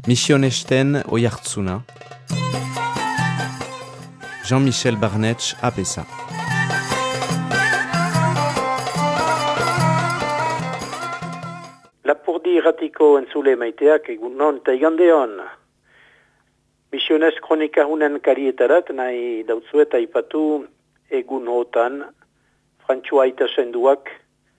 Misionesten Oihartzuna, Jean-Michel Barnetx Apesa. Lapurdi irratiko entzule maiteak egunon eta igandeon. Misionez kronika hunen karietarat nahi dautzuet aipatu egun hotan Frantxua aita senduak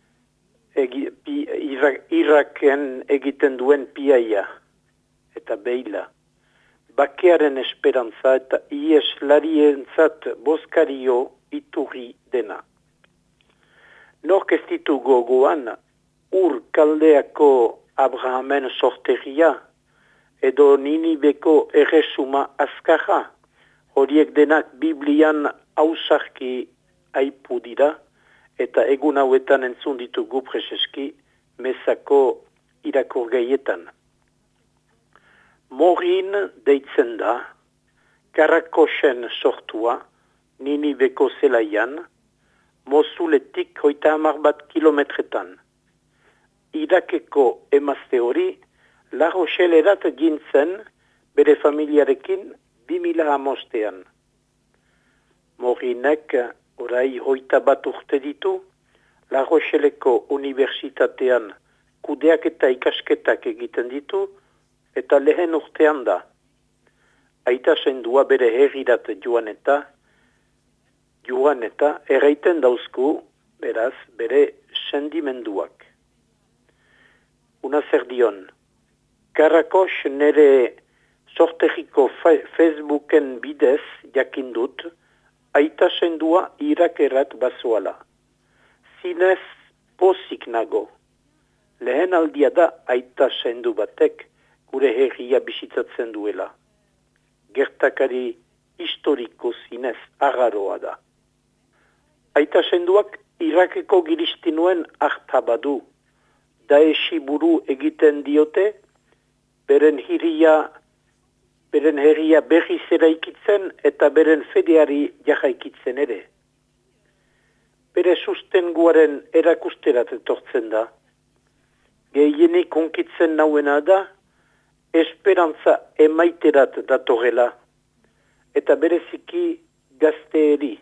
Iraken egiten duen piaia eta beila. Bakearen esperantza eta ieslarien-zat boskario iturri dena. Nork ez ditu gogoan Ur kaldeako Abrahamen sorteria edo Ninibeko erresuma azkarra, horiek denak Biblian ausarki aipu dira eta egun hauetan entzun ditugu preseski mesako irakurgaietan. Morin deitzen da, Karakosen sortua, Ninibeko zelaian, Mosuletik 30 kilometretan. Irakeko emazte hori, La Rochelerat gintzen bere familiarekin 2005. Morinek orai 21 urte ditu, La Rocheleko unibertsitatean kudeak eta ikasketak egiten ditu, eta lehen urtean da. Aita sendua bere herrirat joan eta erraiten dauzku, beraz, bere sendimenduak. Una zer dion. Karakos nere sorteriko Facebooken bidez jakindut, aita sendua irakerat bazoala. Zinez pozik nago. Lehen aldia da aita sendu batek gure herria bisitatzen duela. Gertakari historiko zinez agaroa da. Aita senduak Irakeko giristinuen hartabadu. Daeshi buru egiten diote, beren herria berriz eraikitzen eta beren fedeari jarraikitzen ere. Bere sustenguaren erakusterat etortzen da. Gehienik onkitzen nauena da, esperantza emaiterat datorela, eta bereziki gazteeri.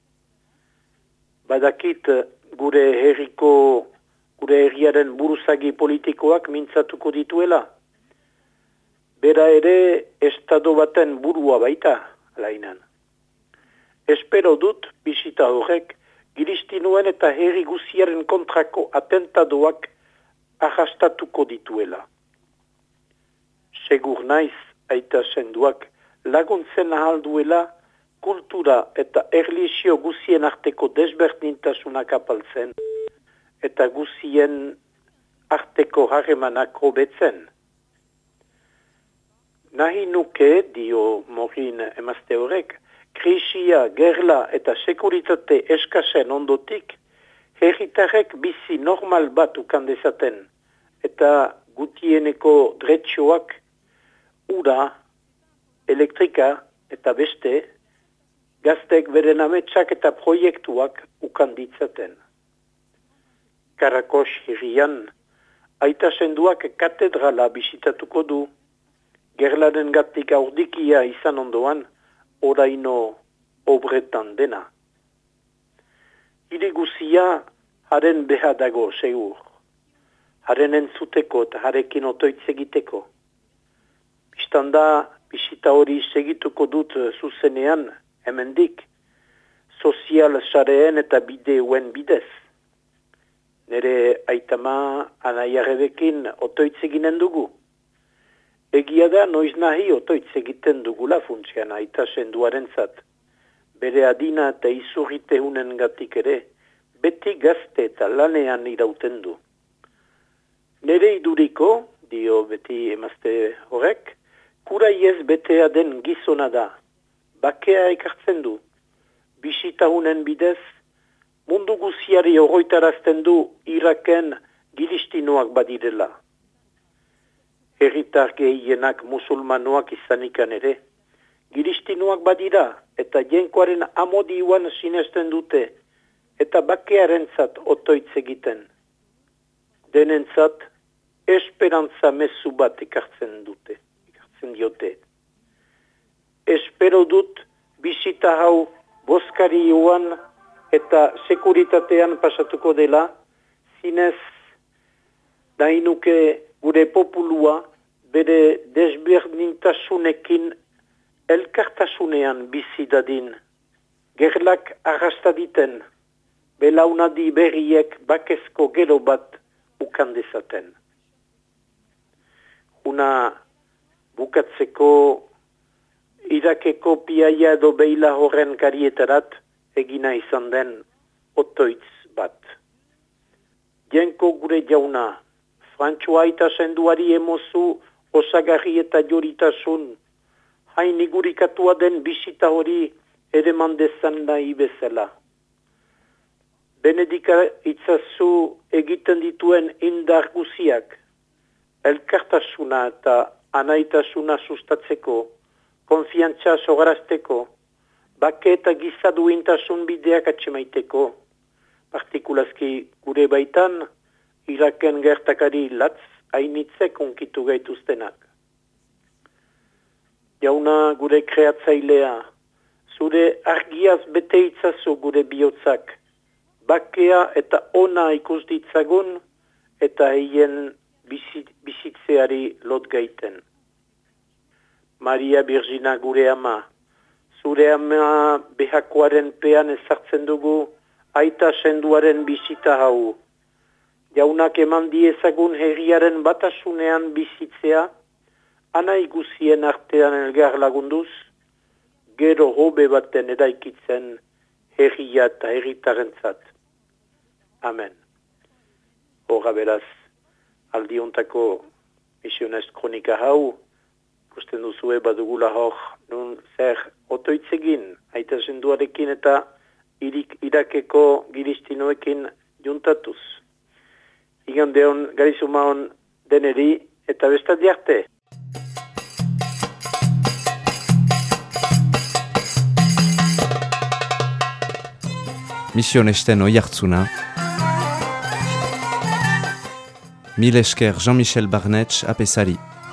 Badakit gure herriaren buruzagi politikoak mintzatuko dituela. Bera ere estado baten burua baita, lainan. Espero dut bisita horrek giristinuen eta herri guziaren kontrako atentadoak arrastatuko dituela. Segur naiz aita senduak laguntzen ahal duela kultura eta erlijio guzien arteko desberdintasunak apaltzen eta guzien arteko harremanak hobetzen. Nahi nuke, dio Morin emazte horrek, krisia, gerla eta sekuritate eskasen ondotik, herritarrek bizi normal bat ukan dezaten, eta gutieneko dretxoak, ura, elektrika eta beste, gaztek beren ametsak eta proiektuak ukan ditzaten. Karakos hirian, aita senduak katedrala bisitatuko du, gerlaren gatik aurdikia izan ondoan, oraino obretan dena. Hiri guzia haren beha dago segur, haren entzuteko eta harekin otoitz egiteko. Bistanda, bisita hori segituko dut zuzenean, hemendik, sozial sareen eta bideoen bidez. Nere aitama anaiarebekin otoitz eginen dugu. Egia da noiz nahi otoitz egiten dugula funtzian aita senduarentzat. Bere adina eta izurrite hunen gatik ere, beti gazte eta lanean irauten du. Nere iduriko, dio beti emazte horrek, kuraiez betea den gizona da. Bakea ekartzen du. Bisita hunen bidez, mundu guziari oroitarazten du Iraken giristinoak badirela. Herritar gehienak musulmanoak izanikan ere, giristinoak badira eta jenkoaren amodioan sinesten dute eta bakearentzat otoitz egiten. Denentzat esperantza mezu bat ekartzen dute. diote. Espero dut bisita hau boskari joan eta sekuritatean pasatuko dela, zinez nahi nuke gure populua bere desberdintasunekin elkartasunean bizi dadin. Gerlak arrastaditen, belaunadi berriek bakezko gero bat ukan dezaten. Una bukatzeko Irakeko piaia edo beila horren karietarat egina izan den otoitz bat. Jenko gure jauna, Frantxoa eta senduari emozu osagarri eta joritasun, hain igurikatua den bisita hori ere mandezan nahi bezala. Benedika itzazu egiten dituen indar guziak, elkartasuna eta anaitasuna sustatzeko, konfiantza sogarazteko, bake eta giza duintasun bideak atxemaiteko, partikulazki gure baitan, Iraken gertakari latz hainitzek unkitu gaituztenak. Jauna gure kreatzailea, zure argiaz bete itzazu gure bihotzak, bakea eta ona ikus ditzagun eta heien bizitzeari lot gaiten. Maria Virgina gure ama, zure ama behakoaren pean ezartzen dugu aita senduaren bizita hau. Jaunak eman diezagun herriaren batasunean bizitzea, ana iguzien artean elgar lagunduz, gero hobe baten eraikitzen herria eta herritarentzat. Amen. Horra beraz, aldiontako misionez kronika hau, ikusten duzue badugula hor, nun zer otoitzegin, aita senduarekin eta Irakeko giristinoekin juntatuz. Igande hon, garizuma hon deneri eta bestadi arte. Mission Esten Oihartzuna. Mil esker Jean-Michel Barnetx apesari.